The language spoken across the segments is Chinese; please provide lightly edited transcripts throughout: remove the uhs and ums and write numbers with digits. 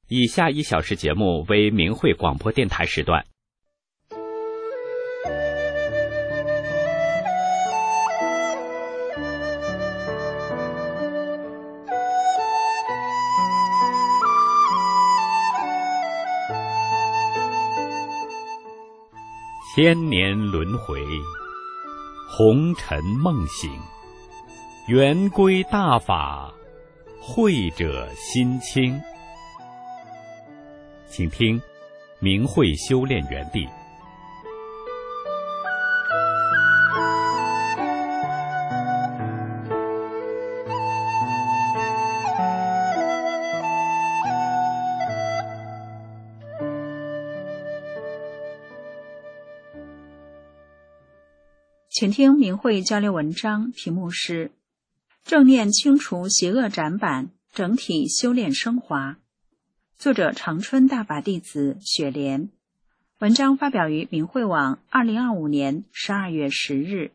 以下1小时节目为明慧广播电台时段。千年轮回，红尘梦醒，圆规大法，慧者心清。请听明慧修炼园地。 请听明慧交流文章，题目是正念清除邪恶斩板，整体修炼升华。作者长春大法弟子雪莲。文章发表于明慧网2025年12月10日。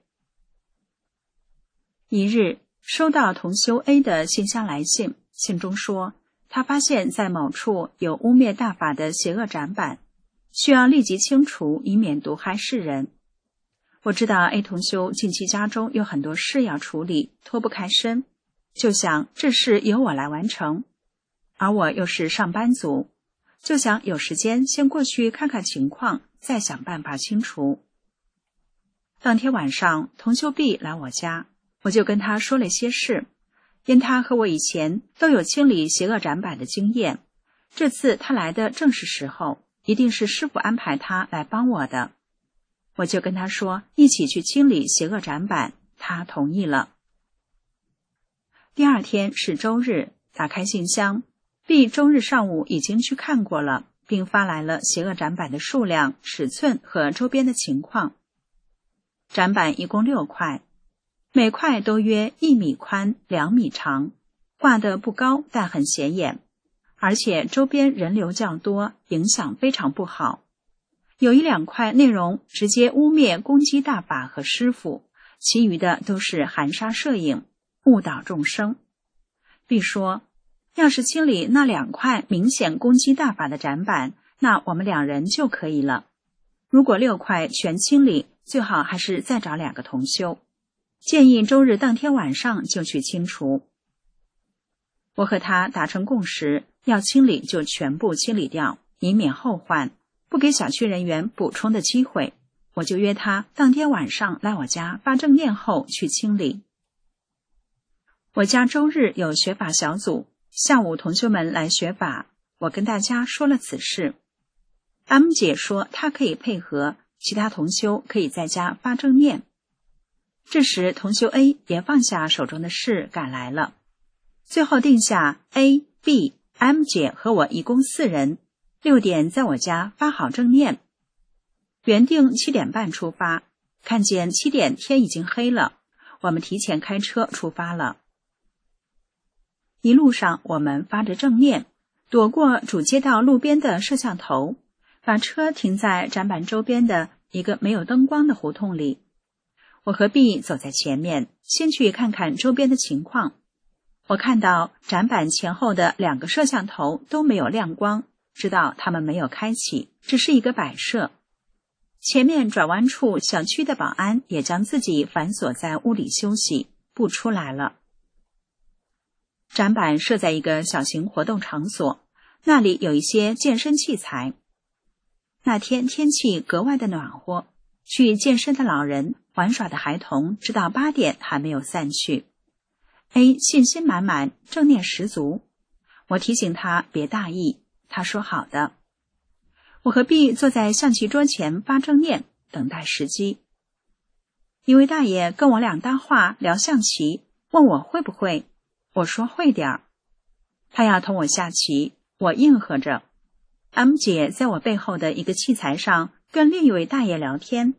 一日，收到同修 A 的信箱来信，信中说他发现在某处有污蔑大法的邪恶斩板，需要立即清除，以免毒害世人。我知道 A 同修近期家中有很多事要处理，脱不开身，就想这事由我来完成，而我又是上班族，就想有时间先过去看看情况，再想办法清除。当天晚上，同修 B 来我家，我就跟他说了些事，因他和我以前都有清理邪恶斩板的经验，这次他来的正是时候，一定是师父安排他来帮我的。我就跟他说一起去清理邪恶斩板，他同意了。第二天是周日，打开信箱 B 周日上午已经去看过了，并发来了邪恶斩板的数量、尺寸和周边的情况。斩板一共6块，每块都约1米宽2米长，挂得不高但很显眼，而且周边人流较多，影响非常不好。有1、2块内容直接污蔑攻击大法和师父，其余的都是含沙射影，误导众生。B 说，要是清理那2块明显攻击大法的斩板，那我们2人就可以了。如果6块全清理，最好还是再找2个同修。建议周日当天晚上就去清除。我和他达成共识，要清理就全部清理掉，以免后患，不给小区人员补充的机会。我就约他当天晚上来我家发正念后去清理。我家周日有学法小组，下午同学们来学法，我跟大家说了此事。M 姐说她可以配合，其他同修可以在家发正念。这时同修 A 也放下手中的事赶来了，最后定下 A、B、M 姐和我一共4人，6点在我家发好正念。原定7点半出发，看见7点天已经黑了，我们提前开车出发了。一路上我们发着正念，躲过主街道路边的摄像头，把车停在斩板周边的一个没有灯光的胡同里。我和 B 走在前面，先去看看周边的情况。我看到斩板前后的2个摄像头都没有亮光，知道他们没有开启，只是一个摆设。前面转弯处小区的保安也将自己反锁在屋里休息，不出来了。斩板设在一个小型活动场所，那里有一些健身器材。那天天气格外的暖和，去健身的老人、玩耍的孩童直到8点还没有散去。A 信心满满，正念十足。我提醒他别大意，他说好的。我和 B 坐在象棋桌前发正念，等待时机。一位大爷跟我俩搭话聊象棋，问我会不会，我说会点儿。他要同我下棋，我应和着。M 姐在我背后的一个器材上跟另一位大爷聊天。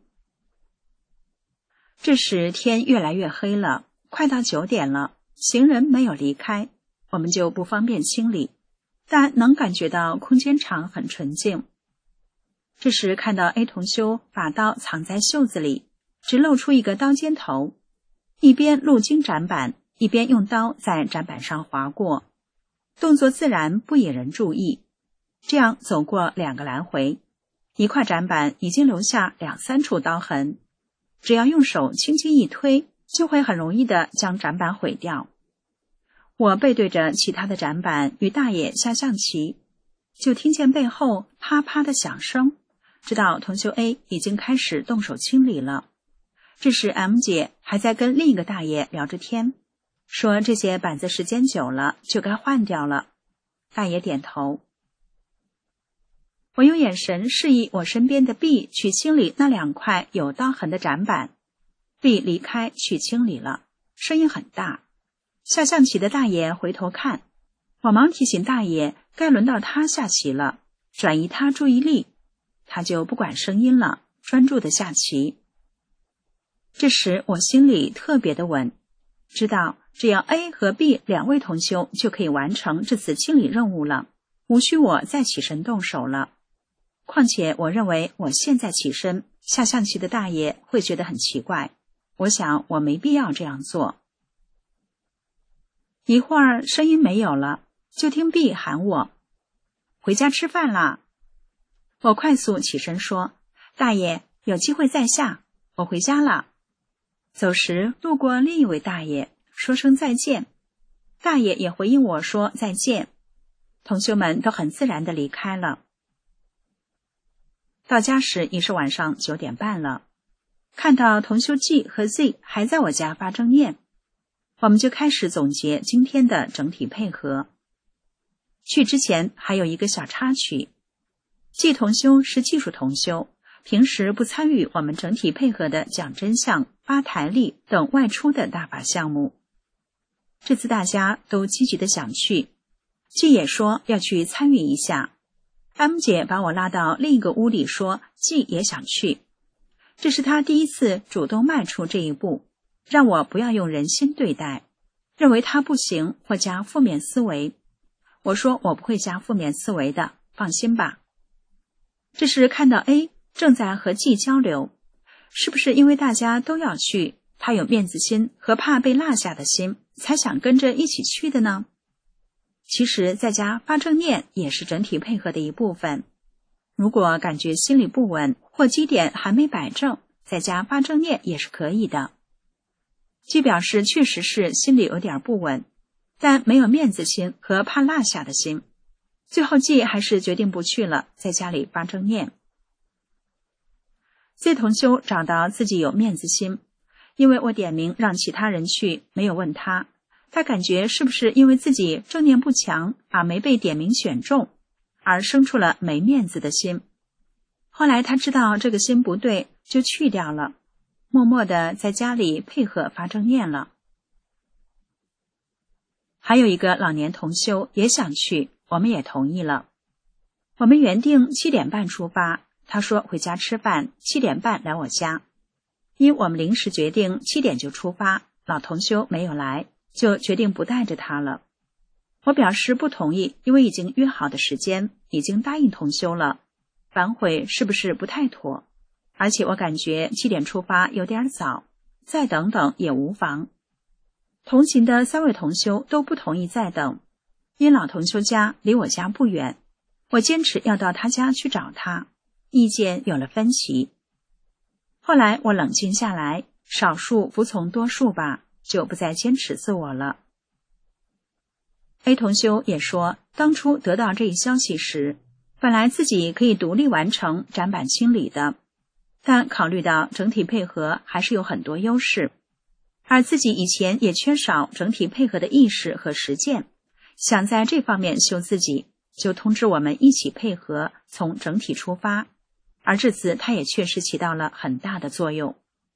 这时天越来越黑了，快到9点了，行人没有离开，我们就不方便清理，但能感觉到空间场很纯净。这时看到 A 同修把刀藏在袖子里，只露出一个刀尖头，一边路经斩板，一边用刀在斩板上划过，动作自然不引人注意， 这样走过2个来回，一块展板已经留下2、3处刀痕，只要用手轻轻一推，就会很容易地将展板毁掉。我背对着其他的展板与大爷下象棋，就听见背后啪啪的响声，知道同修 A 已经开始动手清理了。这时 M 姐还在跟另一个大爷聊着天，说这些板子时间久了就该换掉了。大爷点头。我用眼神示意我身边的 B 去清理那2块有刀痕的展板。B 离开去清理了，声音很大。下象棋的大爷回头看，我忙提醒大爷该轮到他下棋了，转移他注意力。他就不管声音了，专注地下棋。这时我心里特别的稳，知道只要 A 和 B 2位同修就可以完成这次清理任务了，无需我再起身动手了。况且我认为我现在起身，下象棋的大爷会觉得很奇怪，我想我没必要这样做。一会儿声音没有了，就听 B 喊我，回家吃饭啦。我快速起身说，大爷，有机会再下，我回家了。走时路过另一位大爷，说声再见，大爷也回应我说再见。同修们都很自然地离开了。到家时已是晚上9点半了，看到同修 G 和 Z 还在我家发正念，我们就开始总结今天的整体配合。去之前还有一个小插曲，G 同修是技术同修，平时不参与我们整体配合的讲真相、发台历等外出的大法项目。这次大家都积极的想去，G 也说要去参与一下。M 姐把我拉到另一个屋里说G 也想去，这是她第一次主动迈出这一步，让我不要用人心对待，认为她不行或加负面思维。我说我不会加负面思维的，放心吧。这时看到 A 正在和 G 交流，是不是因为大家都要去，他有面子心和怕被落下的心，才想跟着一起去的呢？其实在家发正念也是整体配合的一部分，如果感觉心里不稳或基点还没摆正，在家发正念也是可以的。G 表示确实是心里有点不稳，但没有面子心和怕落下的心，最后 G 还是决定不去了，在家里发正念。Z 同修找到自己有面子心，因为我点名让其他人去，没有问他，他感觉是不是因为自己正念不强而没被点名选中，而生出了没面子的心。后来他知道这个心不对，就去掉了，默默地在家里配合发正念了。还有一个老年同修也想去，我们也同意了。我们原定7点半出发，他说回家吃饭，7点半来我家。因我们临时决定7点就出发，老同修没有来，就决定不带着他了。我表示不同意，因为已经约好的时间，已经答应同修了，反悔是不是不太妥？而且我感觉7点出发有点早，再等等也无妨。同行的3位同修都不同意再等，因老同修家离我家不远，我坚持要到他家去找他，意见有了分歧。后来我冷静下来，少数服从多数吧，就不再坚持自我了。A 同修也说，当初得到这一消息时，本来自己可以独立完成展板清理的，但考虑到整体配合还是有很多优势，而自己以前也缺少整体配合的意识和实践，想在这方面修自己，就通知我们一起配合，从整体出发，而这次他也确实起到了很大的作用。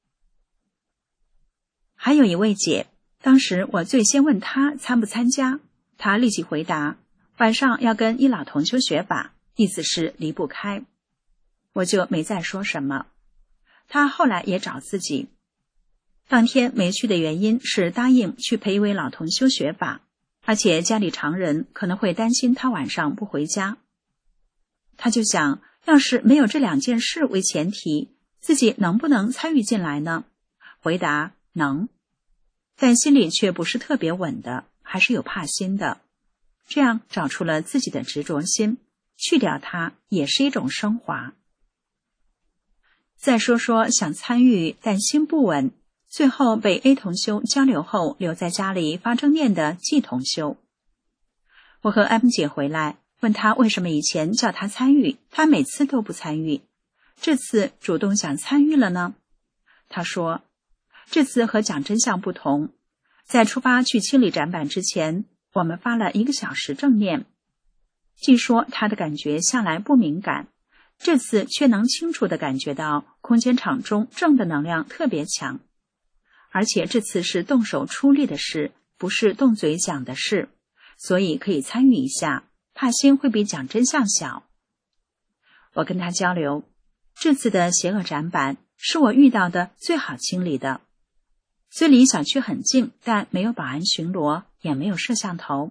还有一位姐，当时我最先问她参不参加，她立即回答晚上要跟一老同修学法，意思是离不开。我就没再说什么。她后来也找自己，当天没去的原因是答应去陪一位老同修学法，而且家里常人可能会担心她晚上不回家。她就想，要是没有这2件事为前提，自己能不能参与进来呢？回答能，但心里却不是特别稳的，还是有怕心的。这样找出了自己的执着心， 去掉它也是一种升华。再说说想参与但心不稳，最后被 A 同修交流后留在家里发正念的 G 同修。我和 M 姐回来，问她为什么以前叫她参与，她每次都不参与，这次主动想参与了呢？她说，这次和讲真相不同，在出发去清理展板之前，我们发了1个小时正念。据说她的感觉向来不敏感，这次却能清楚地感觉到空间场中正的能量特别强，而且这次是动手出力的事，不是动嘴讲的事，所以可以参与一下，怕心会比讲真相小。我跟他交流，这次的邪恶展板是我遇到的最好清理的，虽离小区很近，但没有保安巡逻，也没有摄像头。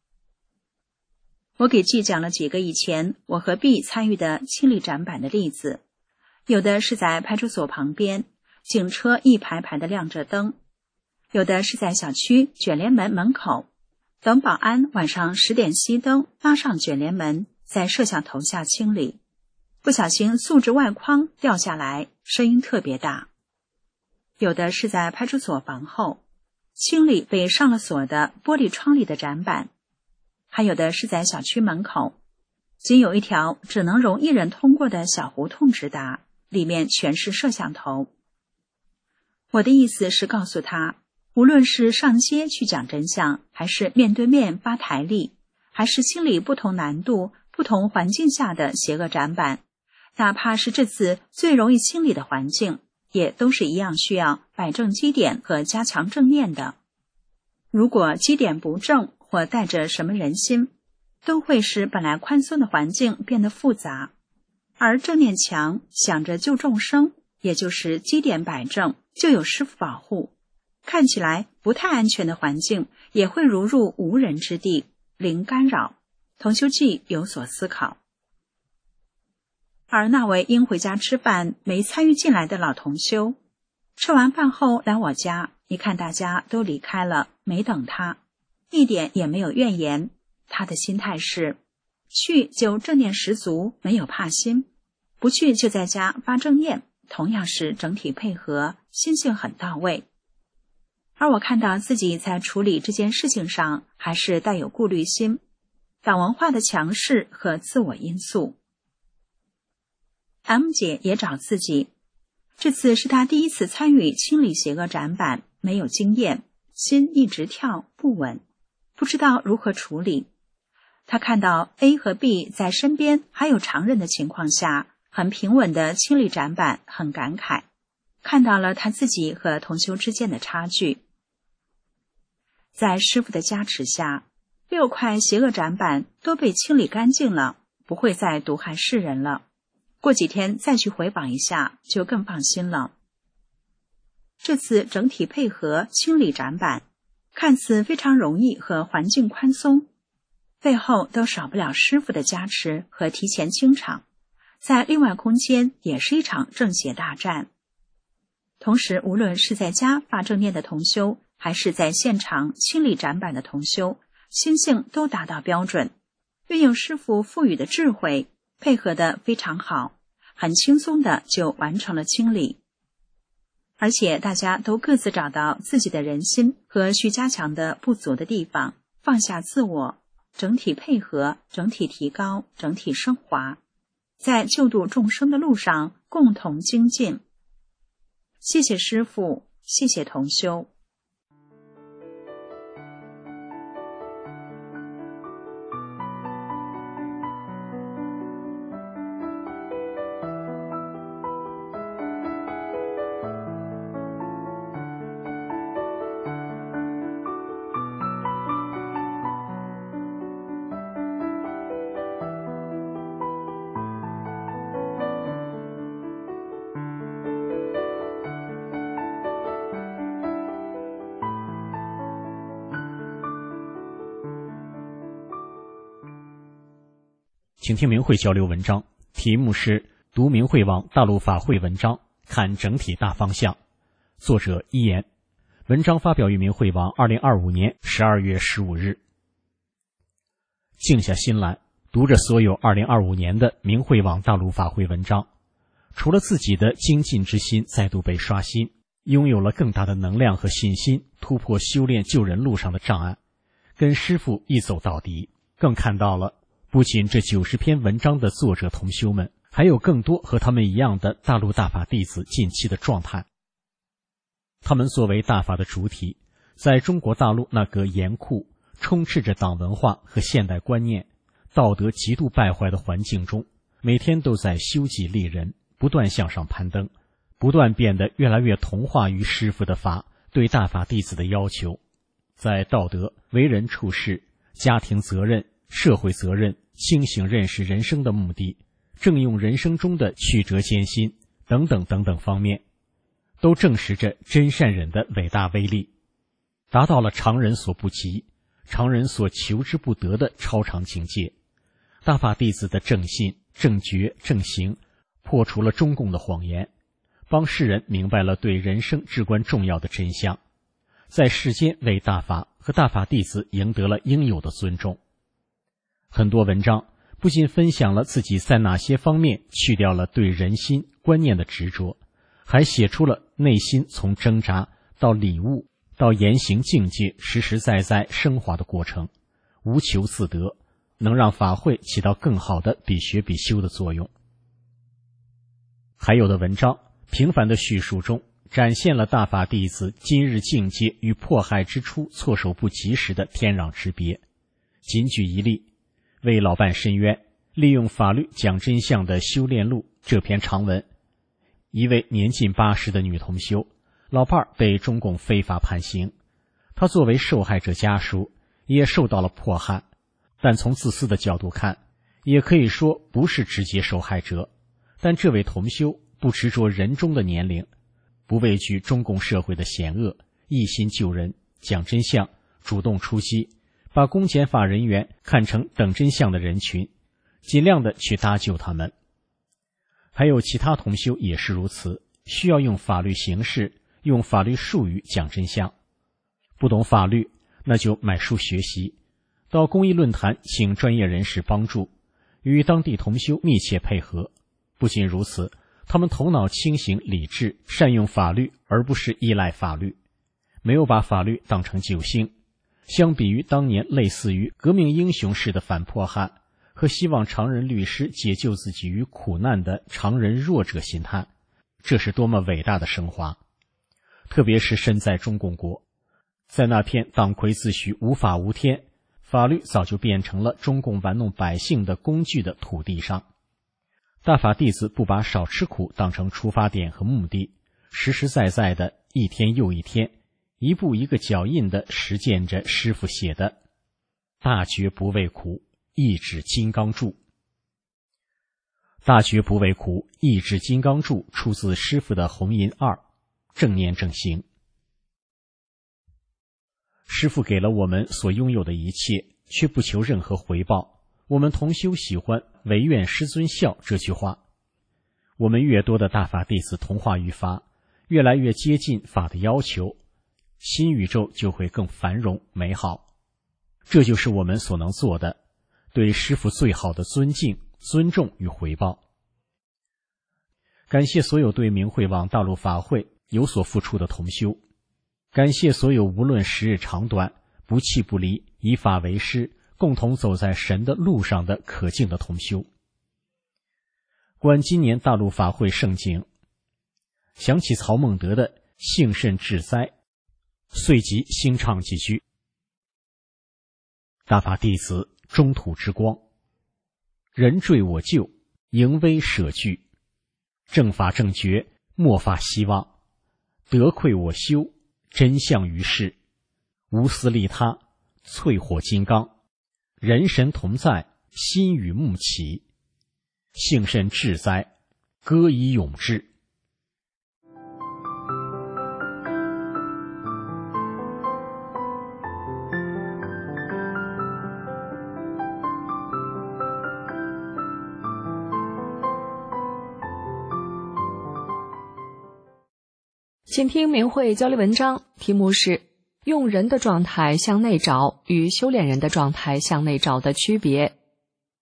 我给 G 讲了几个以前我和 B 参与的清理展板的例子，有的是在派出所旁边，警车一排排的亮着灯；有的是在小区卷帘门门口，等保安晚上10点熄灯，拉上卷帘门，在摄像头下清理，不小心素质外框掉下来，声音特别大；有的是在派出所房后，清理被上了锁的玻璃窗里的展板；还有的是在小区门口，仅有一条只能容1人通过的小胡同直达，里面全是摄像头。我的意思是告诉他，无论是上街去讲真相，还是面对面发台历，还是清理不同难度、不同环境下的邪恶展板，哪怕是这次最容易清理的环境，也都是一样需要摆正基点和加强正念的。如果基点不正，或带着什么人心，都会使本来宽松的环境变得复杂。而正念强，想着救众生，也就是基点摆正，就有师父保护，看起来不太安全的环境也会如入无人之地，零干扰。同修记有所思考。而那位因回家吃饭没参与进来的老同修，吃完饭后来我家，一看大家都离开了，没等他，一点也没有怨言。他的心态是，去就正念十足，没有怕心；不去就在家发正念，同样是整体配合，心性很到位。而我看到自己在处理这件事情上，还是带有顾虑心，党文化的强势和自我因素。M 姐也找自己，这次是她第一次参与清理邪恶展板，没有经验，心一直跳不稳，不知道如何处理。他看到 A 和 B 在身边还有常人的情况下，很平稳的清理展板，很感慨，看到了他自己和同修之间的差距。在师父的加持下，6块邪恶展板都被清理干净了，不会再毒害世人了。过几天再去回访一下，就更放心了。这次整体配合清理展板，看似非常容易和环境宽松，背后都少不了师父的加持和提前清场，在另外空间也是一场正邪大战。同时，无论是在家发正念的同修，还是在现场清理展板的同修，心性都达到标准，运用师父赋予的智慧，配合得非常好，很轻松的就完成了清理。而且大家都各自找到自己的人心和需加强的不足的地方，放下自我，整体配合，整体提高，整体升华，在救度众生的路上共同精进。谢谢师父，谢谢同修。 请听明慧交流文章，题目是读明慧网大陆法会文章，看整体大方向，作者一言。文章发表于明慧网2025年12月15日。静下心来，读读着所有2025年的明慧网大陆法会文章，除了自己的精进之心再度被刷新，拥有了更大的能量和信心，突破修炼救人路上的障碍，跟师父一走到底。更看到了不仅这90篇文章的作者同修们，还有更多和他们一样的大陆大法弟子近期的状态。他们作为大法的主体，在中国大陆那个严酷、充斥着党文化和现代观念、道德极度败坏的环境中，每天都在修己立人，不断向上攀登，不断变得越来越同化于师父的法对大法弟子的要求，在道德、为人处事、家庭责任、社会责任、清醒认识人生的目的、正用人生中的曲折艰辛等等等等方面，都证实着真善忍的伟大威力，达到了常人所不及、常人所求之不得的超常境界。大法弟子的正信、正觉、正行，破除了中共的谎言，帮世人明白了对人生至关重要的真相，在世间为大法和大法弟子赢得了应有的尊重。很多文章不仅分享了自己在哪些方面去掉了对人心观念的执着，还写出了内心从挣扎到领悟到言行境界实实在在升华的过程，无求自得，能让法会起到更好的比学比修的作用。还有的文章平凡的叙述中展现了大法弟子今日境界与迫害之初措手不及时的天壤之别。仅举一例，为老伴申冤，利用法律讲真相的修炼录这篇长文，一位年近80的女同修，老伴被中共非法判刑，她作为受害者家属也受到了迫害，但从自私的角度看，也可以说不是直接受害者。但这位同修不执着人中的年龄，不畏惧中共社会的险恶，一心救人，讲真相，主动出击，把公检法人员看成等真相的人群，尽量的去搭救他们。还有其他同修也是如此，需要用法律形式，用法律术语讲真相。不懂法律，那就买书学习，到公益论坛请专业人士帮助，与当地同修密切配合。不仅如此，他们头脑清醒理智，善用法律而不是依赖法律，没有把法律当成救星。相比于当年类似于革命英雄式的反迫害和希望常人律师解救自己于苦难的常人弱者心态，这是多么伟大的升华。特别是身在中共国，在那片党魁自诩无法无天，法律早就变成了中共玩弄百姓的工具的土地上，大法弟子不把少吃苦当成出发点和目的，实实在在的一天又一天，一步一个脚印的实践着师父写的大觉不畏苦，意志金刚柱。大觉不畏苦，意志金刚柱出自师父的弘淫2，正念正行。师父给了我们所拥有的一切，却不求任何回报。我们同修喜欢唯愿师尊笑这句话。我们越多的大法弟子同化于法，越来越接近法的要求，新宇宙就会更繁荣美好。这就是我们所能做的，对师父最好的尊敬、尊重与回报。感谢所有对明慧网大陆法会有所付出的同修，感谢所有无论时日长短，不弃不离，以法为师，共同走在神的路上的可敬的同修。观今年大陆法会盛景，想起曹孟德的幸甚至哉，遂即兴唱几句。大法弟子中土之光，人坠我救，迎危舍惧，正法正觉，末法希望，德愧我修，真相于世，无私利他，淬火金刚，人神同在，心与目齐，幸甚至哉，歌以咏志。 请听明慧交流文章，题目是用人的状态向内找与修炼人的状态向内找的区别。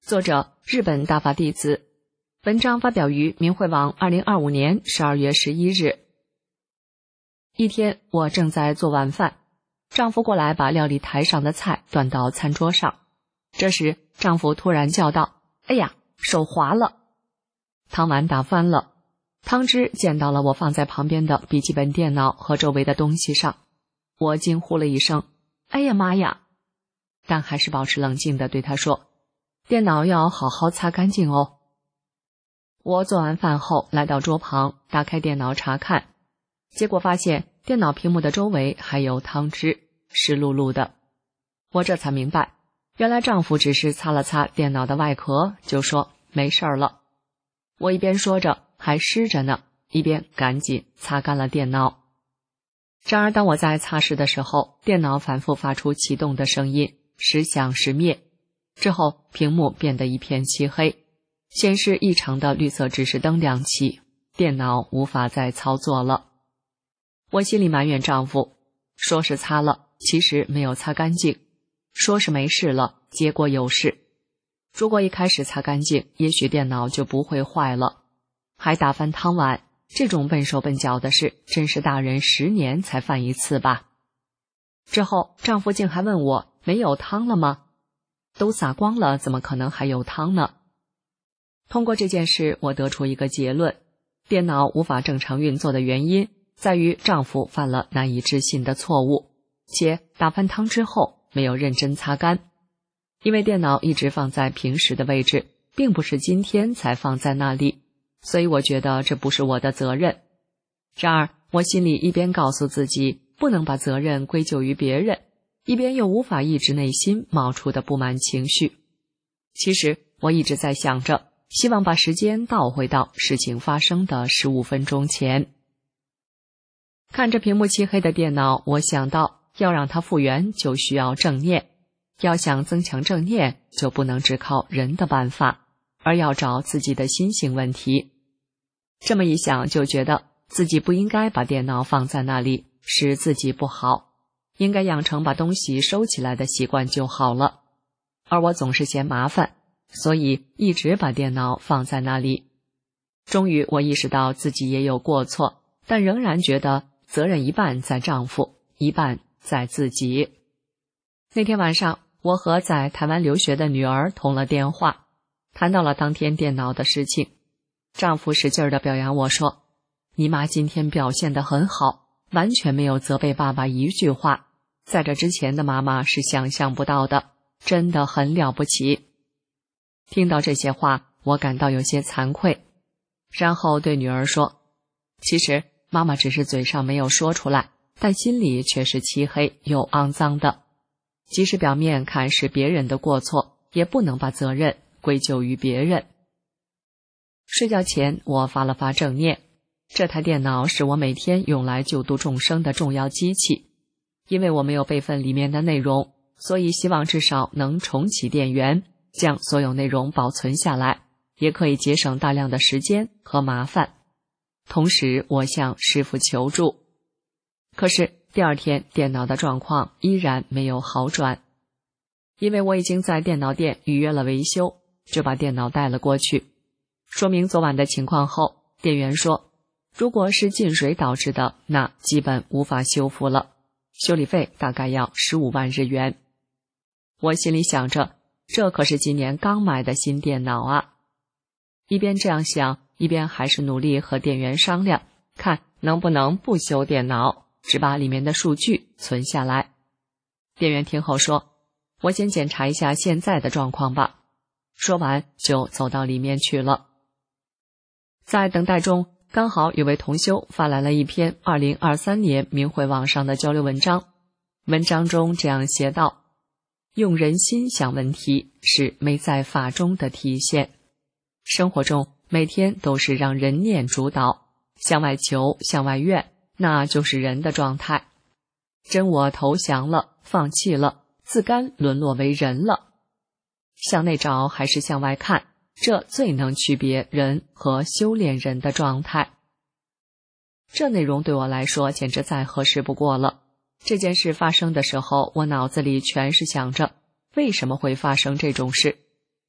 作者日本大法弟子，文章发表于明慧网2025年12月11日。一天，我正在做晚饭，丈夫过来把料理台上的菜端到餐桌上。这时，丈夫突然叫道：“哎呀，手滑了！”汤碗打翻了，汤汁溅到了我放在旁边的笔记本电脑和周围的东西上。我惊呼了一声：“哎呀妈呀！”但还是保持冷静地对他说：“电脑要好好擦干净哦。”我做完饭后来到桌旁，打开电脑查看，结果发现电脑屏幕的周围还有汤汁，湿漉漉的。我这才明白，原来丈夫只是擦了擦电脑的外壳，就说没事儿了。我一边说着还湿着呢，一边赶紧擦干了电脑。然而当我在擦拭的时候，电脑反复发出启动的声音，时响时灭，之后屏幕变得一片漆黑，显示异常的绿色指示灯亮起，电脑无法再操作了。我心里埋怨丈夫，说是擦了，其实没有擦干净；说是没事了，结果有事。如果一开始擦干净，也许电脑就不会坏了。还打翻汤碗，这种笨手笨脚的事，真是大人10年才犯一次吧。之后，丈夫竟还问我，没有汤了吗？都洒光了，怎么可能还有汤呢？通过这件事，我得出一个结论：电脑无法正常运作的原因，在于丈夫犯了难以置信的错误，且打翻汤之后没有认真擦干。因为电脑一直放在平时的位置，并不是今天才放在那里，所以我觉得这不是我的责任。然而，我心里一边告诉自己不能把责任归咎于别人，一边又无法抑制内心冒出的不满情绪。其实我一直在想着，希望把时间倒回到事情发生的15分钟前。看着屏幕漆黑的电脑，我想到要让它复原就需要正念，要想增强正念，就不能只靠人的办法，而要找自己的心性问题。这么一想，就觉得自己不应该把电脑放在那里，使自己不好，应该养成把东西收起来的习惯就好了。而我总是嫌麻烦，所以一直把电脑放在那里。终于我意识到自己也有过错，但仍然觉得责任一半在丈夫，一半在自己。那天晚上，我和在台湾留学的女儿通了电话，谈到了当天电脑的事情。丈夫使劲地表扬我说：“你妈今天表现得很好，完全没有责备爸爸一句话，在这之前的妈妈是想象不到的，真的很了不起。”听到这些话，我感到有些惭愧，然后对女儿说：“其实妈妈只是嘴上没有说出来，但心里却是漆黑又肮脏的。即使表面看是别人的过错，也不能把责任归咎于别人。”睡觉前，我发了发正念。这台电脑是我每天用来救度众生的重要机器。因为我没有备份里面的内容，所以希望至少能重启电源，将所有内容保存下来，也可以节省大量的时间和麻烦。同时，我向师父求助。可是第二天，电脑的状况依然没有好转。因为我已经在电脑店预约了维修，就把电脑带了过去。说明昨晚的情况后，店员说，如果是进水导致的，那基本无法修复了，修理费大概要15万日元。我心里想着，这可是今年刚买的新电脑啊。一边这样想，一边还是努力和店员商量，看能不能不修电脑，只把里面的数据存下来。店员听后说，我先检查一下现在的状况吧。说完就走到里面去了。在等待中，刚好有位同修发来了一篇2023年明慧网上的交流文章。文章中这样写道：用人心想问题是没在法中的体现。生活中每天都是让人念主导，向外求，向外怨，那就是人的状态。真我投降了，放弃了，自甘沦落为人了。向内找还是向外看，这最能区别人和修炼人的状态。这内容对我来说简直再合适不过了。这件事发生的时候，我脑子里全是想着，为什么会发生这种事？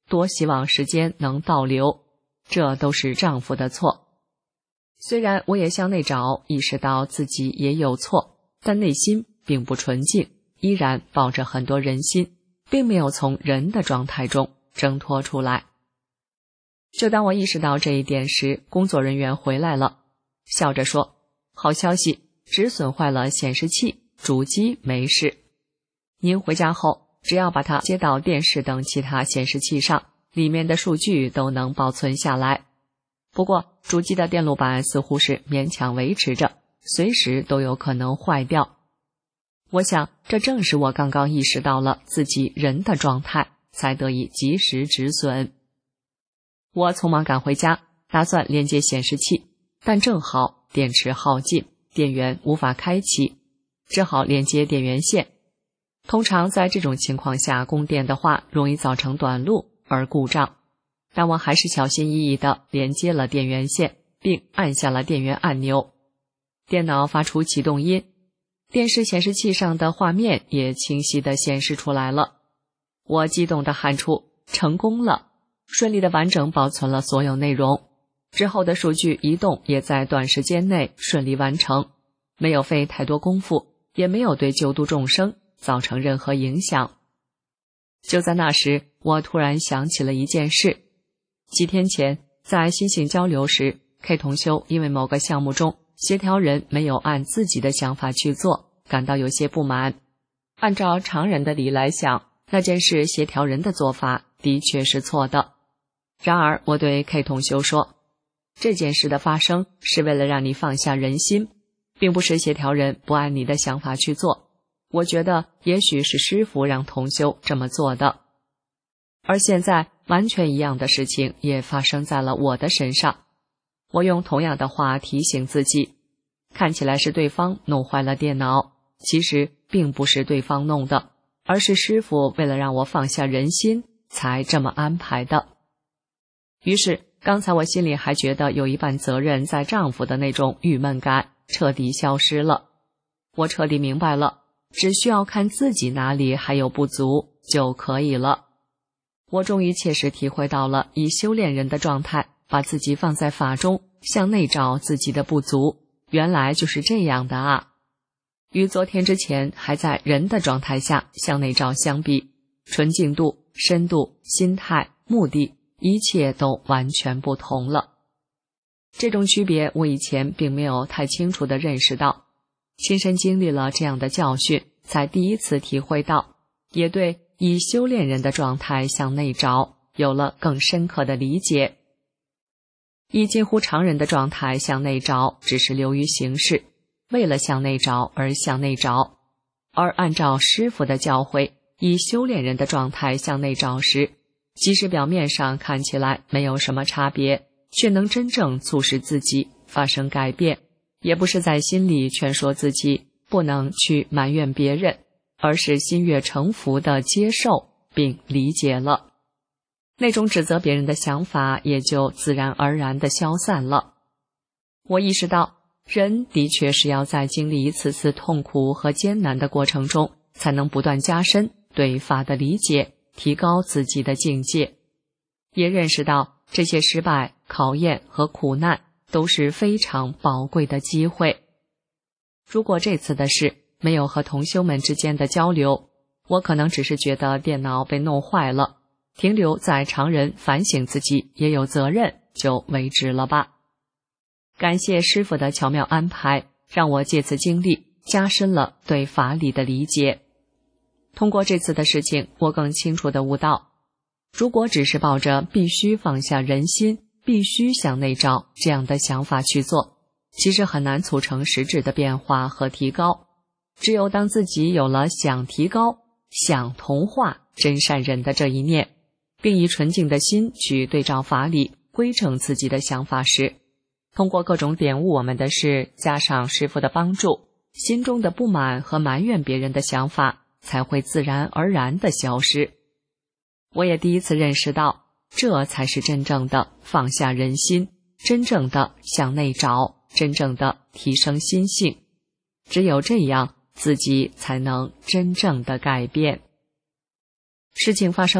多希望时间能倒流，这都是丈夫的错。虽然我也向内找，意识到自己也有错，但内心并不纯净，依然抱着很多人心，并没有从人的状态中挣脱出来。就当我意识到这一点时，工作人员回来了，笑着说：好消息，只损坏了显示器，主机没事。您回家后，只要把它接到电视等其他显示器上，里面的数据都能保存下来。不过，主机的电路板似乎是勉强维持着，随时都有可能坏掉。我想，这正是我刚刚意识到了自己人的状态，才得以及时止损。我匆忙赶回家，打算连接显示器，但正好电池耗尽，电源无法开启，只好连接电源线。通常在这种情况下，供电的话容易造成短路而故障，但我还是小心翼翼地连接了电源线，并按下了电源按钮。电脑发出启动音，电视显示器上的画面也清晰地显示出来了。我激动地喊出：成功了！顺利地完整保存了所有内容，之后的数据移动也在短时间内顺利完成，没有费太多功夫，也没有对救度众生造成任何影响。就在那时，我突然想起了一件事。几天前，在心性交流时， K 同修因为某个项目中协调人没有按自己的想法去做，感到有些不满。按照常人的理来想，那件事协调人的做法的确是错的。然而我对 K 同修说，这件事的发生是为了让你放下人心，并不是协调人不按你的想法去做。我觉得也许是师父让同修这么做的。而现在完全一样的事情也发生在了我的身上。我用同样的话提醒自己，看起来是对方弄坏了电脑，其实并不是对方弄的，而是师父为了让我放下人心才这么安排的。于是刚才我心里还觉得有一半责任在丈夫的那种郁闷感彻底消失了。我彻底明白了，只需要看自己哪里还有不足就可以了。我终于切实体会到了以修炼人的状态把自己放在法中，向内找自己的不足，原来就是这样的啊。与昨天之前还在人的状态下向内找相比，纯净度、深度、心态、目的，一切都完全不同了。这种区别我以前并没有太清楚地认识到，亲身经历了这样的教训，才第一次体会到，也对以修炼人的状态向内找有了更深刻的理解。以近乎常人的状态向内找只是流于形式，为了向内找而向内找，而按照师父的教诲，以修炼人的状态向内找时，即使表面上看起来没有什么差别，却能真正促使自己发生改变，也不是在心里劝说自己不能去埋怨别人，而是心悦诚服地接受并理解了，那种指责别人的想法也就自然而然地消散了。我意识到，人的确是要在经历一次次痛苦和艰难的过程中，才能不断加深对法的理解，提高自己的境界。也认识到这些失败、考验和苦难都是非常宝贵的机会。如果这次的事没有和同修们之间的交流，我可能只是觉得电脑被弄坏了，停留在常人反省自己也有责任就为止了吧。感谢师父的巧妙安排，让我借此经历加深了对法理的理解。通过这次的事情，我更清楚地悟到，如果只是抱着必须放下人心，必须向内找这样的想法去做，其实很难促成实质的变化和提高。只有当自己有了想提高、想同化真善人的这一念，并以纯净的心去对照法理，规正自己的想法时，通过各种点悟我们的事，加上师父的帮助，心中的不满和埋怨别人的想法才会自然而然地消失。我也第一次认识到，这才是真正的放下人心，真正的向内找，真正的提升心性。只有这样，自己才能真正的改变。事情发生后，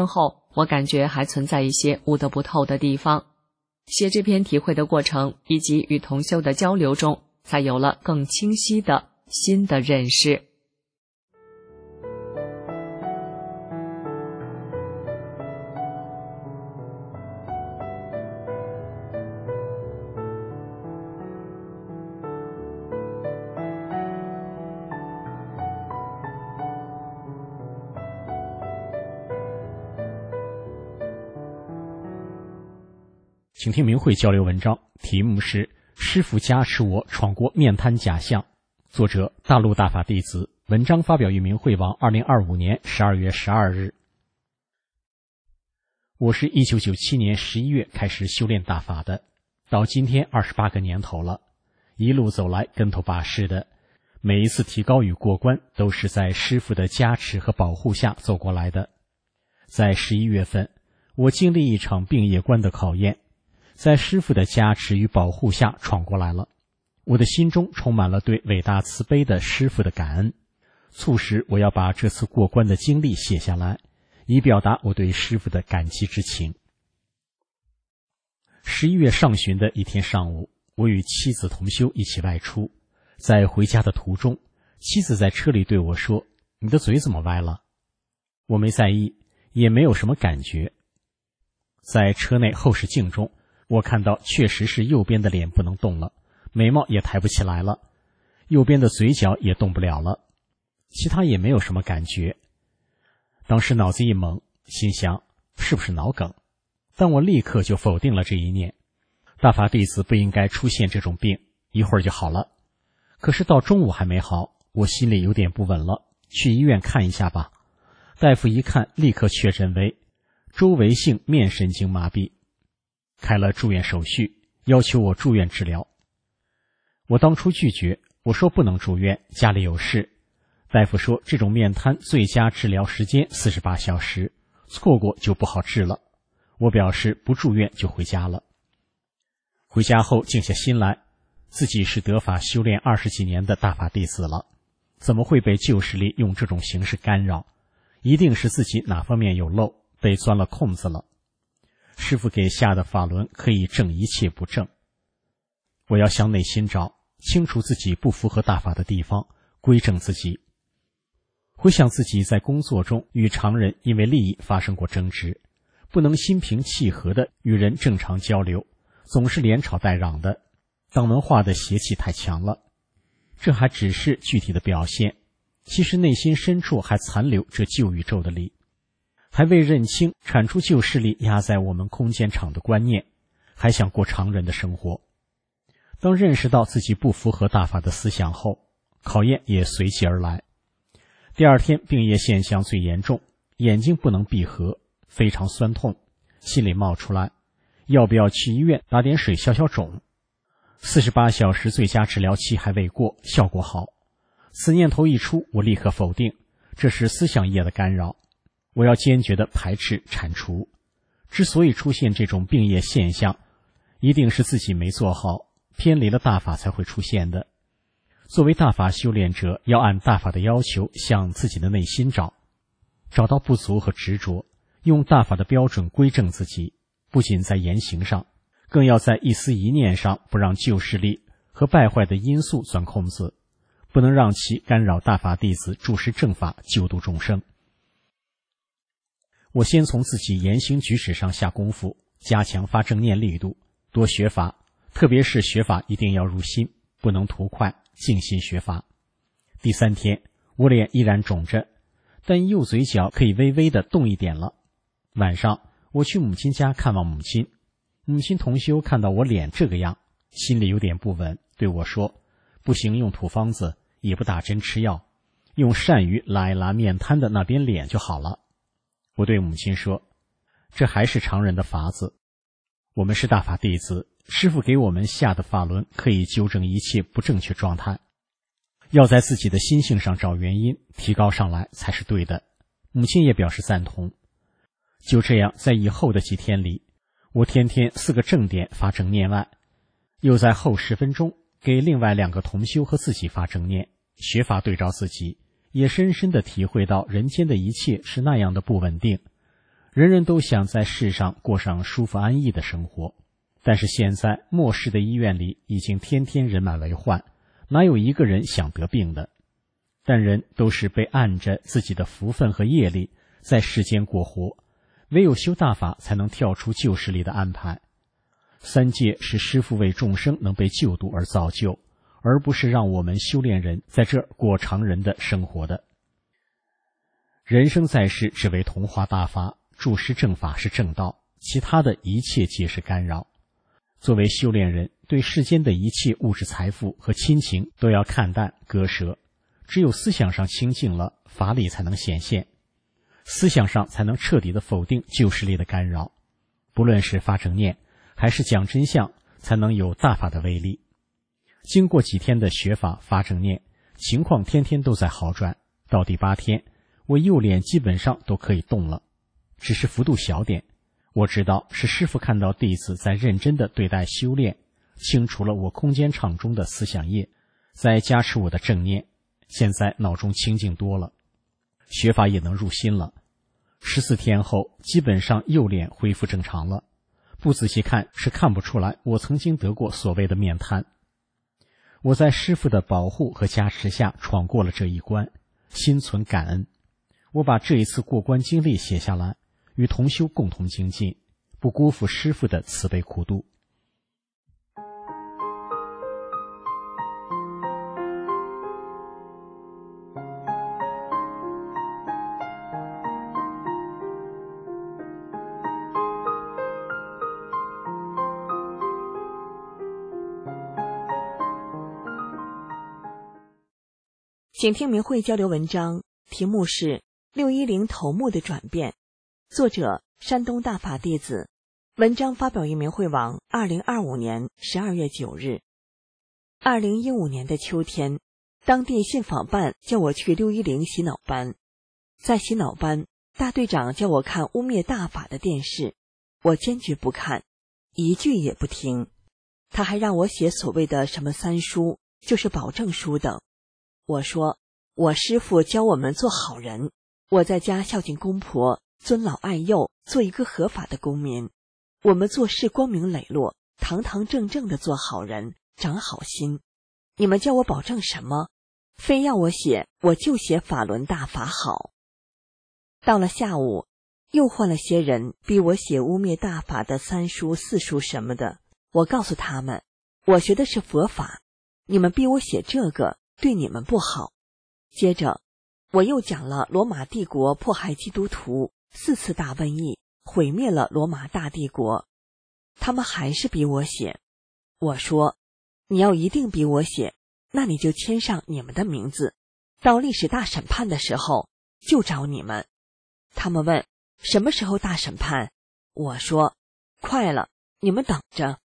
我感觉还存在一些悟得不透的地方。写这篇体会的过程以及与同修的交流中，才有了更清晰的新的认识。 请听明慧交流文章，题目是师父加持我闯过面瘫假象，作者大陆大法弟子，文章发表于明慧网2025年12月12日。我是1997年11月开始修炼大法的，到今天28个年头了，一路走来跟头把式的，每一次提高与过关都是在师父的加持和保护下走过来的。在11月份，我经历一场病业关的考验，在师父的加持与保护下闯过来了，我的心中充满了对伟大慈悲的师父的感恩，促使我要把这次过关的经历写下来，以表达我对师父的感激之情。11月上旬的一天上午，我与妻子同修一起外出，在回家的途中，妻子在车里对我说：“你的嘴怎么歪了？”我没在意，也没有什么感觉。在车内后视镜中，我看到确实是右边的脸不能动了，眉毛也抬不起来了，右边的嘴角也动不了了，其他也没有什么感觉。当时脑子一懵，心想是不是脑梗，但我立刻就否定了这一念。大法弟子不应该出现这种病，一会儿就好了。可是到中午还没好，我心里有点不稳了，去医院看一下吧。大夫一看，立刻确诊为周围性面神经麻痹，开了住院手续，要求我住院治疗。我当初拒绝，我说不能住院，家里有事。大夫说这种面瘫最佳治疗时间48小时，错过就不好治了。我表示不住院就回家了。回家后静下心来，自己是得法修炼20几年的大法弟子了，怎么会被旧势力用这种形式干扰？一定是自己哪方面有漏，被钻了空子了。师父给下的法轮可以正一切不正，我要向内心找，清除自己不符合大法的地方，归正自己。回想自己在工作中与常人因为利益发生过争执，不能心平气和地与人正常交流，总是连吵带嚷的，党文化的邪气太强了。这还只是具体的表现，其实内心深处还残留这旧宇宙的力，还未认清铲除旧势力压在我们空间场的观念，还想过常人的生活。当认识到自己不符合大法的思想后，考验也随即而来。第二天病业现象最严重，眼睛不能闭合，非常酸痛，心里冒出来要不要去医院打点水消消肿。48小时最佳治疗期还未过，效果好。此念头一出，我立刻否定，这是思想业的干扰，我要坚决地排斥铲除。之所以出现这种病业现象，一定是自己没做好，偏离了大法才会出现的。作为大法修炼者，要按大法的要求向自己的内心找，找到不足和执着，用大法的标准归正自己，不仅在言行上，更要在一思一念上不让旧势力和败坏的因素钻空子，不能让其干扰大法弟子注释正法，救度众生。我先从自己言行举止上下功夫，加强发正念力度，多学法，特别是学法一定要入心，不能图快，静心学法。第3天，我脸依然肿着，但右嘴角可以微微地动一点了。晚上，我去母亲家看望母亲，母亲同修看到我脸这个样，心里有点不稳，对我说：“不行，用土方子，也不打针吃药，用鳝鱼拉一拉面瘫的那边脸就好了。”我对母亲说：“这还是常人的法子，我们是大法弟子，师父给我们下的法轮可以纠正一切不正确状态，要在自己的心性上找原因，提高上来才是对的。”母亲也表示赞同。就这样，在以后的几天里，我天天4个正点发正念外，又在后10分钟给另外2个同修和自己发正念，学法对照自己，也深深地体会到人间的一切是那样的不稳定， 人人都想在世上过上舒服安逸的生活，但是现在末世的医院里已经天天人满为患，哪有一个人想得病的？但人都是被按着自己的福分和业力在世间过活，唯有修大法才能跳出旧势力的安排。三界是师父为众生能被救度而造就，而不是让我们修炼人在这儿过常人的生活的。人生在世只为同化大法，注释正法是正道，其他的一切皆是干扰。作为修炼人，对世间的一切物质财富和亲情都要看淡割舍，只有思想上清净了，法理才能显现，思想上才能彻底的否定旧势力的干扰。不论是发正念还是讲真相，才能有大法的威力。经过几天的学法发正念，情况天天都在好转，到第8天，我右脸基本上都可以动了，只是幅度小点。我知道是师父看到弟子在认真的对待修炼，清除了我空间场中的思想业，再加持我的正念，现在脑中清净多了，学法也能入心了。14天后，基本上右脸恢复正常了，不仔细看是看不出来我曾经得过所谓的面瘫。我在师父的保护和加持下闯过了这一关，心存感恩。我把这一次过关经历写下来，与同修共同精进，不辜负师父的慈悲苦度。 请听明慧交流文章，题目是610头目的转变，作者山东大法弟子，文章发表于明慧网2025年12月9日。2015年的秋天，当地信访办叫我去610洗脑班，在洗脑班，大队长叫我看污蔑大法的电视，我坚决不看，一句也不听。他还让我写所谓的什么3书，就是保证书等。我说，我师父教我们做好人，我在家孝敬公婆，尊老爱幼，做一个合法的公民。我们做事光明磊落，堂堂正正的做好人，长好心。你们叫我保证什么？非要我写，我就写法轮大法好。到了下午，又换了些人逼我写污蔑大法的3书4书什么的。我告诉他们，我学的是佛法，你们逼我写这个对你们不好。接着我又讲了罗马帝国迫害基督徒4次大瘟疫，毁灭了罗马大帝国。他们还是逼我写。我说，你要一定逼我写，那你就签上你们的名字，到历史大审判的时候就找你们。他们问什么时候大审判，我说快了，你们等着。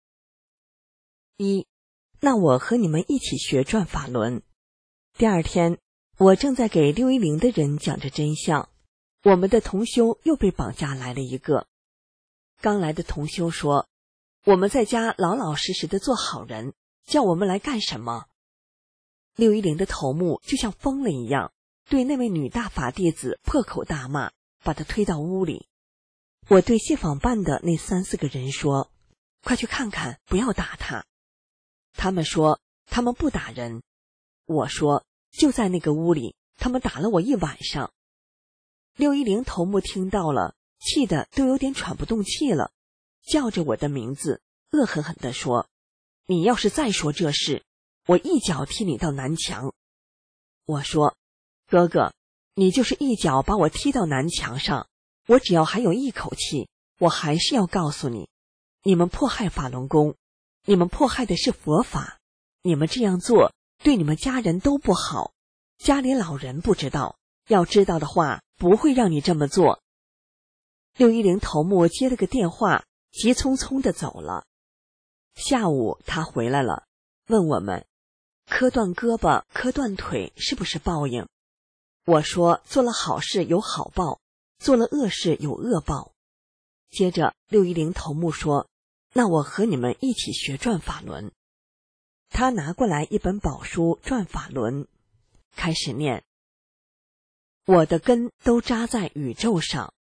那我和你们一起学转法轮。第2天，我正在给610的人讲着真相，我们的同修又被绑架来了一个。刚来的同修说，我们在家老老实实的做好人，叫我们来干什么？610的头目就像疯了一样，对那位女大法弟子破口大骂，把她推到屋里。我对信访办的那3、4个人说，快去看看，不要打他。他们说他们不打人。我说就在那个屋里，他们打了我一晚上。610头目听到了，气得都有点喘不动气了，叫着我的名字，恶狠狠地说，你要是再说这事，我一脚踢你到南墙。我说，哥哥，你就是一脚把我踢到南墙上，我只要还有一口气，我还是要告诉你，你们迫害法轮功，你们迫害的是佛法，你们这样做对你们家人都不好，家里老人不知道，要知道的话不会让你这么做。610头目接了个电话，急匆匆地走了。下午他回来了，问我们磕断胳膊磕断腿是不是报应。我说做了好事有好报，做了恶事有恶报。接着610头目说，那我和你们一起学转法轮。他拿过来一本宝书转法轮，开始念，我的根都扎在宇宙上，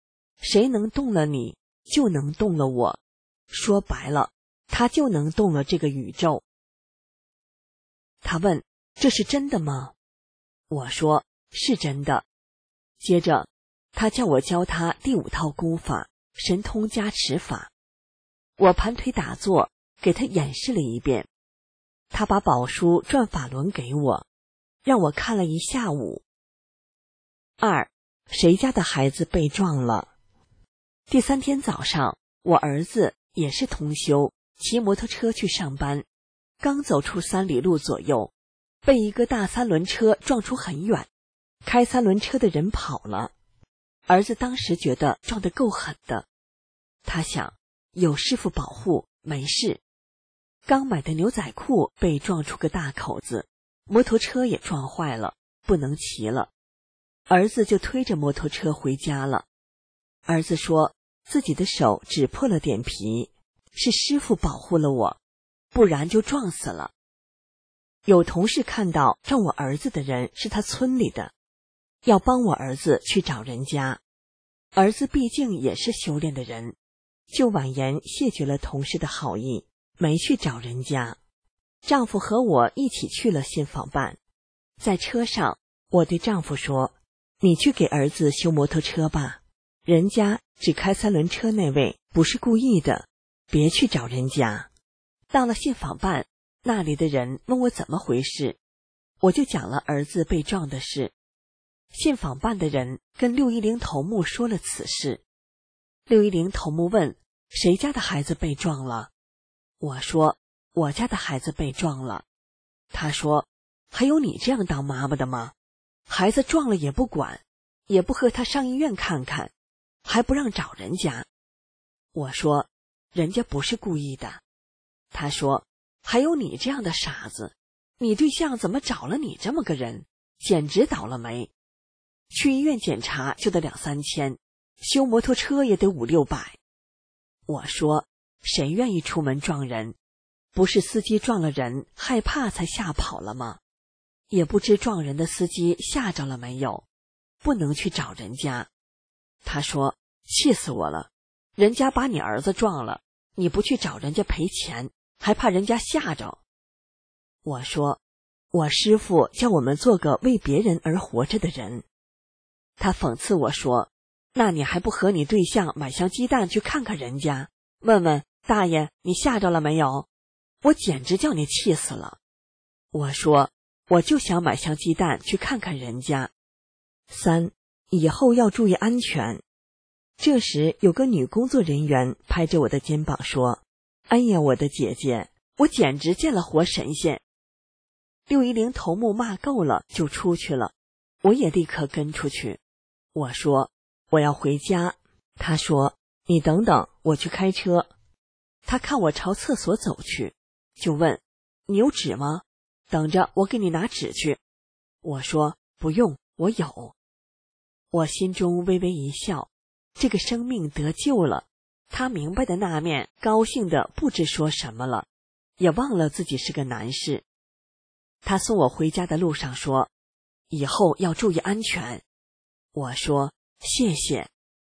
谁能动了你，就能动了我。说白了，他就能动了这个宇宙。他问，这是真的吗？我说，是真的。接着，他叫我教他第5套功法，神通加持法。我盘腿打坐，给他演示了一遍。他把宝书转法轮给我，让我看了一下午。2. 谁家的孩子被撞了？第3天早上，我儿子也是同修，骑摩托车去上班，刚走出3里路左右，被一个大3轮车撞出很远，开3轮车的人跑了。儿子当时觉得撞得够狠的，他想有师傅保护，没事。刚买的牛仔裤被撞出个大口子，摩托车也撞坏了，不能骑了。儿子就推着摩托车回家了。儿子说自己的手只破了点皮，是师傅保护了我，不然就撞死了。有同事看到撞我儿子的人是他村里的，要帮我儿子去找人家。儿子毕竟也是修炼的人，就婉言谢绝了同事的好意，没去找人家。丈夫和我一起去了信访办。在车上，我对丈夫说，你去给儿子修摩托车吧，人家只开3轮车那位不是故意的，别去找人家。到了信访办，那里的人问我怎么回事，我就讲了儿子被撞的事。信访办的人跟610头目说了此事。610头目问，谁家的孩子被撞了？我说，我家的孩子被撞了。他说，还有你这样当妈妈的吗？孩子撞了也不管，也不和他上医院看看，还不让找人家。我说，人家不是故意的。他说，还有你这样的傻子，你对象怎么找了你这么个人，简直倒了霉。去医院检查就得2、3千，修摩托车也得5、600。我说，谁愿意出门撞人？不是司机撞了人，害怕才吓跑了吗？也不知撞人的司机吓着了没有，不能去找人家。他说，气死我了，人家把你儿子撞了，你不去找人家赔钱，还怕人家吓着。我说，我师父叫我们做个为别人而活着的人。他讽刺我说，那你还不和你对象买箱鸡蛋去看看人家，问问大爷你吓着了没有？我简直叫你气死了。我说，我就想买箱鸡蛋去看看人家。3. 以后要注意安全。这时有个女工作人员拍着我的肩膀说，哎呀，我的姐姐，我简直见了活神仙。610头目骂够了就出去了，我也立刻跟出去。我说，我要回家。他说，你等等，我去开车。他看我朝厕所走去，就问，你有纸吗？等着我给你拿纸去。我说，不用，我有。我心中微微一笑，这个生命得救了。他明白的那面高兴的不知说什么了，也忘了自己是个男士。他送我回家的路上说，以后要注意安全。我说，谢谢。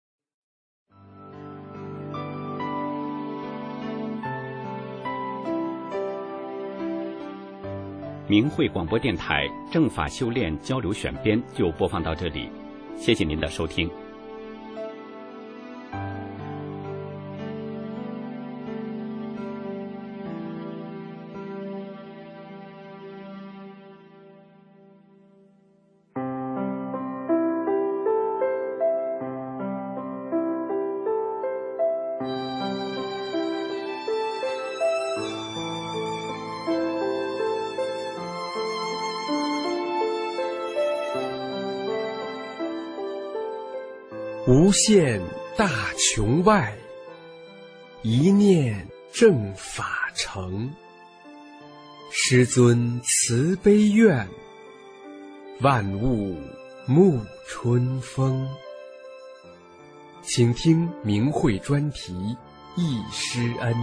明慧广播电台正法修炼交流选编就播放到这里，谢谢您的收听。 无限大穹外，一念正法成。师尊慈悲愿，万物沐春风。请听明慧专题忆师恩。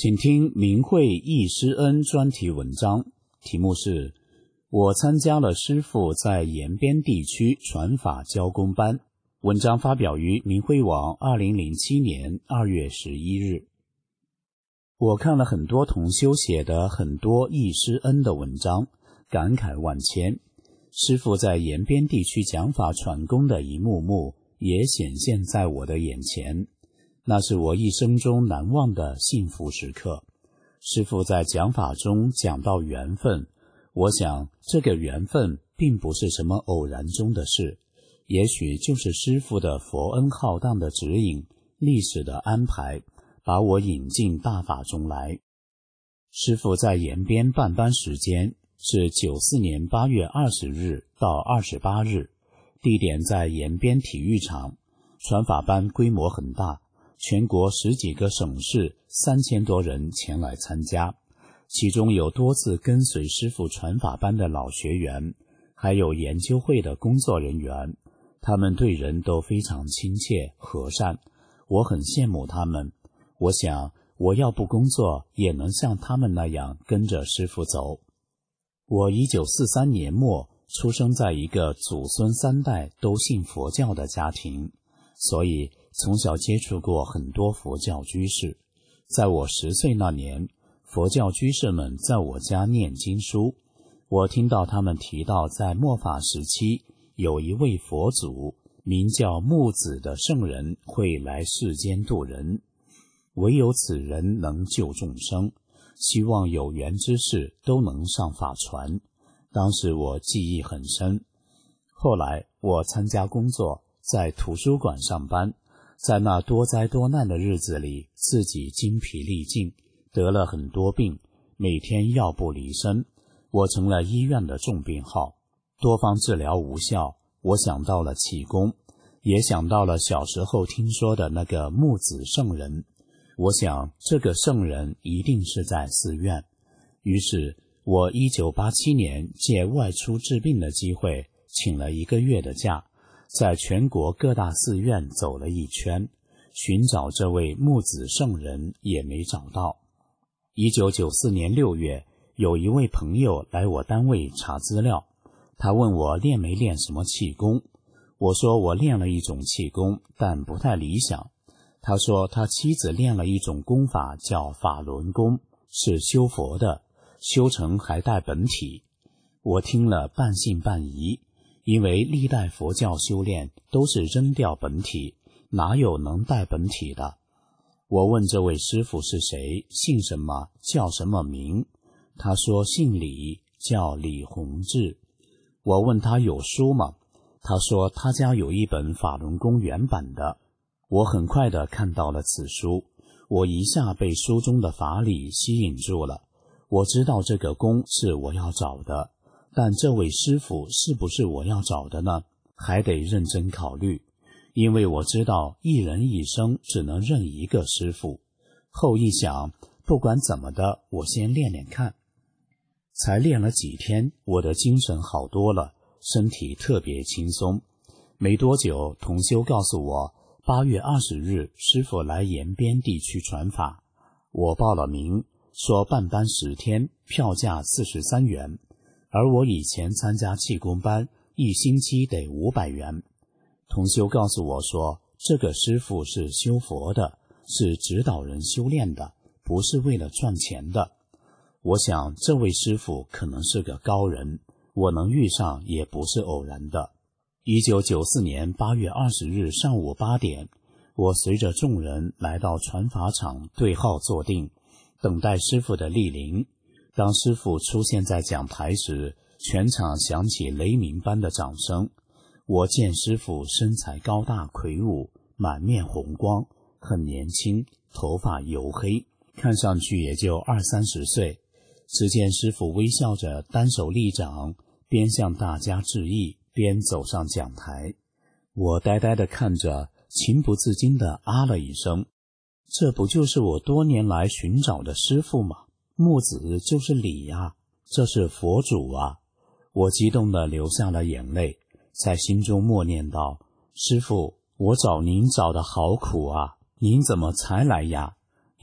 请听明慧忆师恩专题文章，题目是我参加了师父在延边地区传法教功班。文章发表于明慧网2007年2月11日。我看了很多同修写的很多忆师恩的文章，感慨万千。师父在延边地区讲法传功的一幕幕也显现在我的眼前，那是我一生中难忘的幸福时刻。师父在讲法中讲到缘分，我想这个缘分并不是什么偶然中的事，也许就是师父的佛恩浩荡的指引，历史的安排，把我引进大法中来。师父在延边办班时间是94年8月20日到28日，地点在延边体育场。传法班规模很大，全国10几个省市3000多人前来参加，其中有多次跟随师父传法班的老学员，还有研究会的工作人员，他们对人都非常亲切和善，我很羡慕他们。我想我要不工作也能像他们那样跟着师父走。我1943年末出生在一个祖孙3代都信佛教的家庭，所以从小接触过很多佛教居士。在我10岁那年，佛教居士们在我家念经书，我听到他们提到在末法时期有一位佛祖名叫木子的圣人会来世间度人，唯有此人能救众生，希望有缘之士都能上法传。当时我记忆很深。后来我参加工作，在图书馆上班，在那多灾多难的日子里，自己精疲力尽，得了很多病，每天药不离身，我成了医院的重病号。多方治疗无效，我想到了气功，也想到了小时候听说的那个木子圣人。我想这个圣人一定是在寺院。于是我1987年借外出治病的机会，请了1个月的假，在全国各大寺院走了一圈，寻找这位木子圣人也没找到。1994年6月，有一位朋友来我单位查资料，他问我练没练什么气功。我说我练了一种气功，但不太理想。他说他妻子练了一种功法叫法轮功，是修佛的，修成还带本体。我听了半信半疑，因为历代佛教修炼都是扔掉本体，哪有能带本体的？我问这位师父是谁，姓什么，叫什么名？他说姓李，叫李洪志。我问他有书吗？他说他家有一本法轮功原版的。我很快地看到了此书，我一下被书中的法理吸引住了。我知道这个功是我要找的，但这位师父是不是我要找的呢？还得认真考虑，因为我知道一人一生只能认一个师父。后一想，不管怎么的，我先练练看。才练了几天，我的精神好多了，身体特别轻松。没多久，同修告诉我8月20日师父来延边地区传法，我报了名，说办班10天，票价43元，而我以前参加气功班1星期得500元。同修告诉我说，这个师父是修佛的，是指导人修炼的，不是为了赚钱的。我想这位师父可能是个高人，我能遇上也不是偶然的。1994年8月20日上午8点，我随着众人来到传法场对号坐定，等待师父的莅临。当师父出现在讲台时，全场响起雷鸣般的掌声。我见师父身材高大魁梧，满面红光，很年轻，头发黝黑，看上去也就20-30岁。只见师父微笑着单手立掌，边向大家致意，边走上讲台。我呆呆地看着，情不自禁地啊了一声。这不就是我多年来寻找的师父吗？木子就是李呀，这是佛主啊！我激动地流下了眼泪，在心中默念道：师父，我找您找得好苦啊，您怎么才来呀？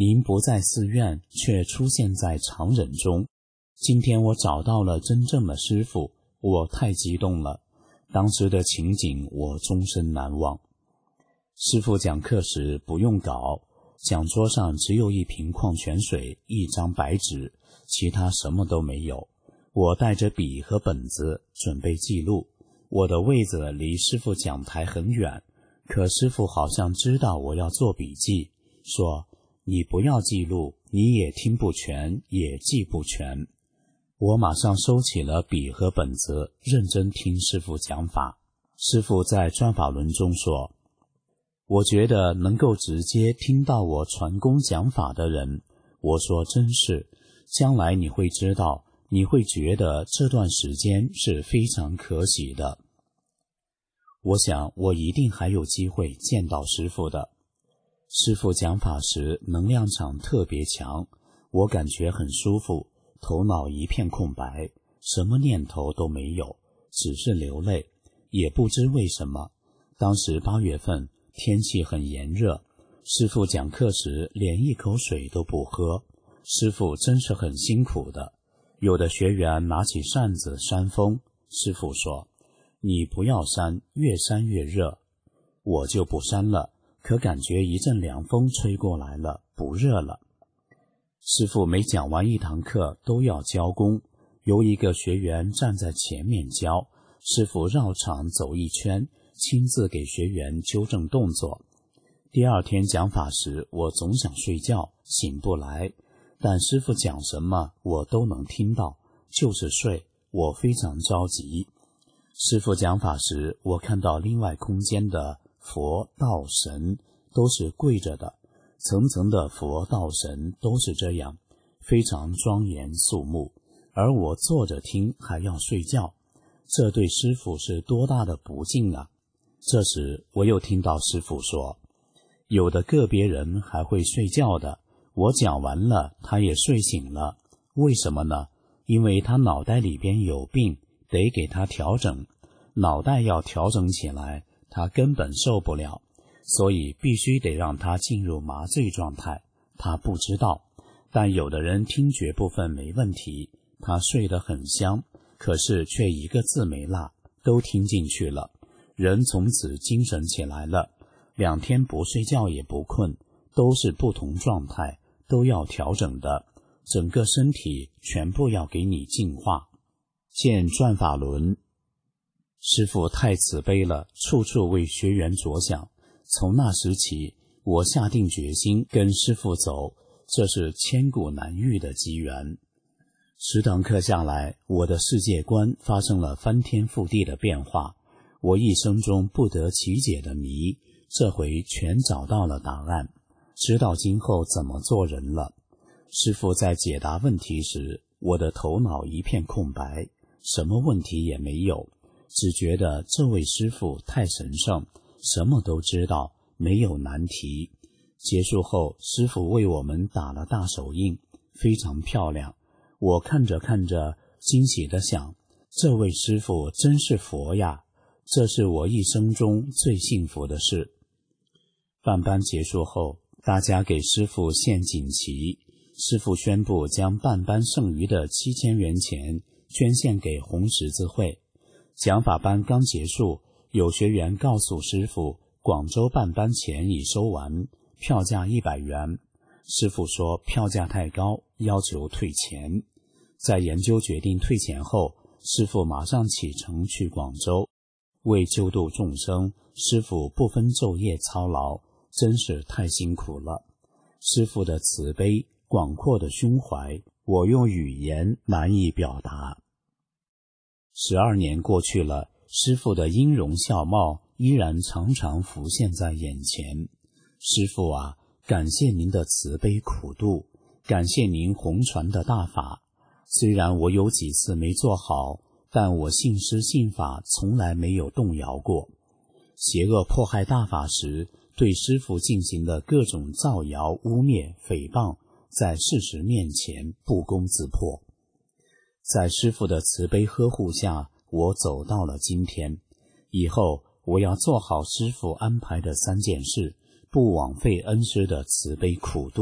您不在寺院，却出现在常人中。今天我找到了真正的师父，我太激动了。当时的情景我终身难忘。师父讲课时不用稿，讲桌上只有一瓶矿泉水，一张白纸，其他什么都没有。我带着笔和本子准备记录。我的位子离师父讲台很远，可师父好像知道我要做笔记，说你不要记录，你也听不全，也记不全。我马上收起了笔和本子，认真听师父讲法。师父在转法轮中说，我觉得能够直接听到我传功讲法的人，我说真是，将来你会知道，你会觉得这段时间是非常可喜的。我想我一定还有机会见到师父的。师父讲法时能量场特别强，我感觉很舒服，头脑一片空白，什么念头都没有，只是流泪，也不知为什么。当时8月份，天气很炎热，师父讲课时连一口水都不喝，师父真是很辛苦的。有的学员拿起扇子扇风，师父说，你不要扇，越扇越热。我就不扇了，可感觉一阵凉风吹过来了，不热了。师父每讲完一堂课都要交功，由一个学员站在前面教，师父绕场走一圈，亲自给学员纠正动作。第二天讲法时，我总想睡觉，醒不来，但师父讲什么我都能听到，就是睡，我非常着急。师父讲法时，我看到另外空间的佛道神都是跪着的，层层的佛道神都是这样，非常庄严肃穆，而我坐着听还要睡觉，这对师父是多大的不敬啊！这时我又听到师父说，有的个别人还会睡觉的，我讲完了他也睡醒了，为什么呢？因为他脑袋里边有病，得给他调整，脑袋要调整起来，他根本受不了，所以必须得让他进入麻醉状态。他不知道，但有的人听觉部分没问题，他睡得很香，可是却一个字没落，都听进去了，人从此精神起来了，2天不睡觉也不困，都是不同状态，都要调整的，整个身体全部要给你净化。见转法轮，师父太慈悲了，处处为学员着想。从那时起，我下定决心跟师父走，这是千古难遇的机缘。10堂课下来，我的世界观发生了翻天覆地的变化，我一生中不得其解的谜，这回全找到了答案，知道今后怎么做人了。师父在解答问题时，我的头脑一片空白，什么问题也没有，只觉得这位师父太神圣，什么都知道，没有难题。结束后，师父为我们打了大手印，非常漂亮。我看着看着，惊喜地想，这位师父真是佛呀，这是我一生中最幸福的事。办班结束后，大家给师父献锦旗，师父宣布将办班剩余的7000元钱捐献给红十字会。讲法班刚结束，有学员告诉师父，广州办班钱已收完，票价100元。师父说票价太高，要求退钱。在研究决定退钱后，师父马上启程去广州。为救度众生，师父不分昼夜操劳，真是太辛苦了。师父的慈悲，广阔的胸怀，我用语言难以表达。12年过去了，师父的音容笑貌依然常常浮现在眼前。师父啊，感谢您的慈悲苦度，感谢您弘传的大法。虽然我有几次没做好，但我信师信法从来没有动摇过。邪恶迫害大法时，对师父进行的各种造谣、污蔑、诽谤，在事实面前不攻自破。在师父的慈悲呵护下，我走到了今天。以后我要做好师父安排的3件事，不枉费恩师的慈悲苦度，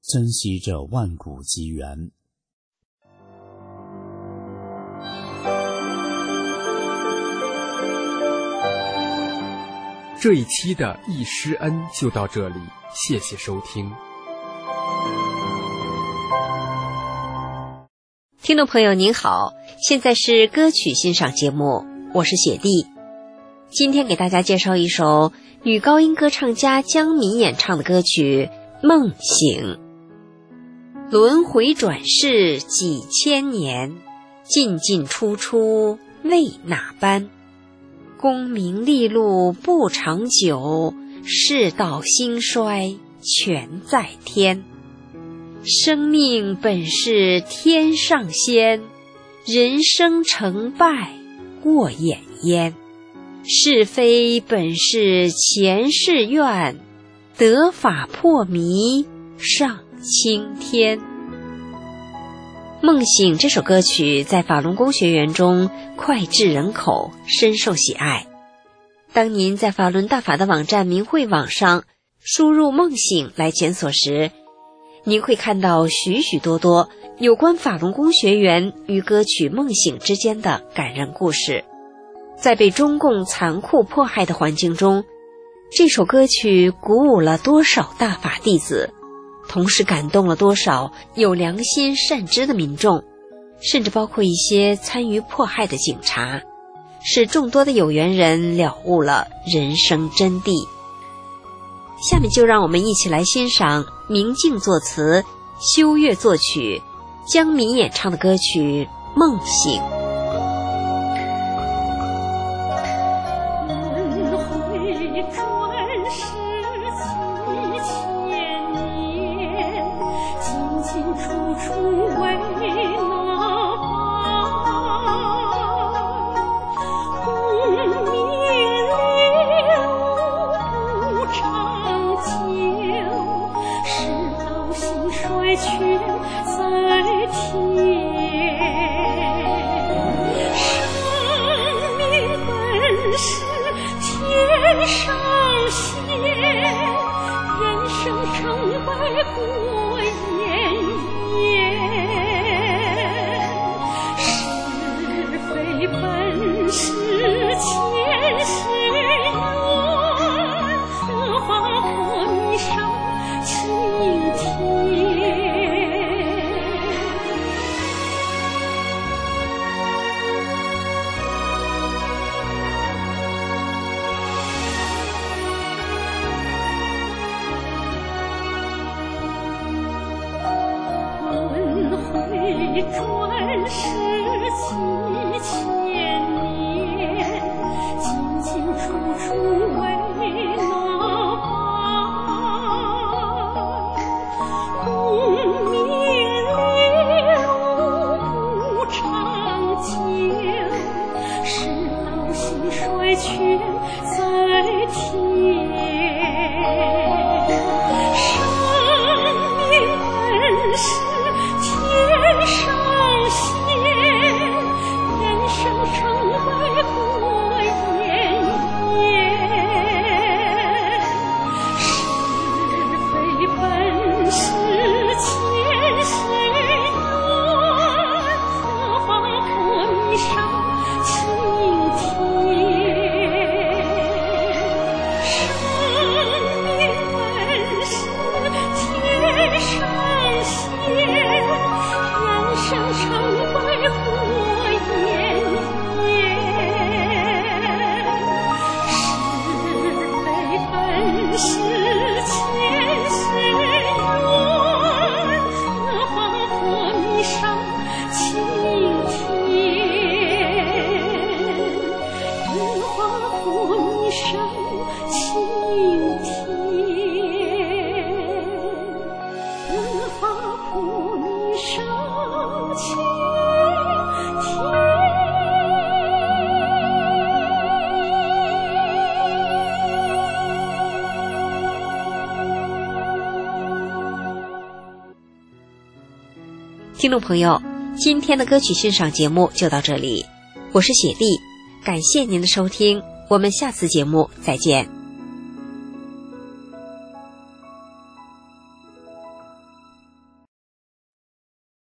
珍惜这万古机缘。 这一期的忆师恩就到这里，谢谢收听。 听众朋友您好，现在是歌曲欣赏节目，我是雪莉。今天给大家介绍一首女高音歌唱家江敏演唱的歌曲《梦醒》。轮回转世几千年，进进出出为哪般？功名利禄不长久，世道兴衰全在天。生命本是天上仙，人生成败过眼烟。是非本是前世愿，得法破迷上青天。梦醒这首歌曲在法轮功学员中脍炙人口，深受喜爱。当您在法轮大法的网站明慧网上输入梦醒来检索时，您会看到许许多多有关法轮功学员与歌曲《梦醒》之间的感人故事。在被中共残酷迫害的环境中，这首歌曲鼓舞了多少大法弟子，同时感动了多少有良心善知的民众，甚至包括一些参与迫害的警察，使众多的有缘人了悟了人生真谛。下面就让我们一起来欣赏明镜作词、修月作曲、江敏演唱的歌曲《梦醒》。 转世几千年，进进出出为哪般？功名利禄不长久，世道兴衰全在天。生命本是天上仙，人生成败过眼烟。是非本是前世缘，何妨破迷上青天。生命本是天上仙，人生成败过眼烟。是非本是前世缘，何妨破迷上青天。何妨破迷上青天。何妨破迷上青天。 听众朋友，今天的歌曲欣赏节目就到这里，我是雪莉，感谢您的收听，我们下次节目再见。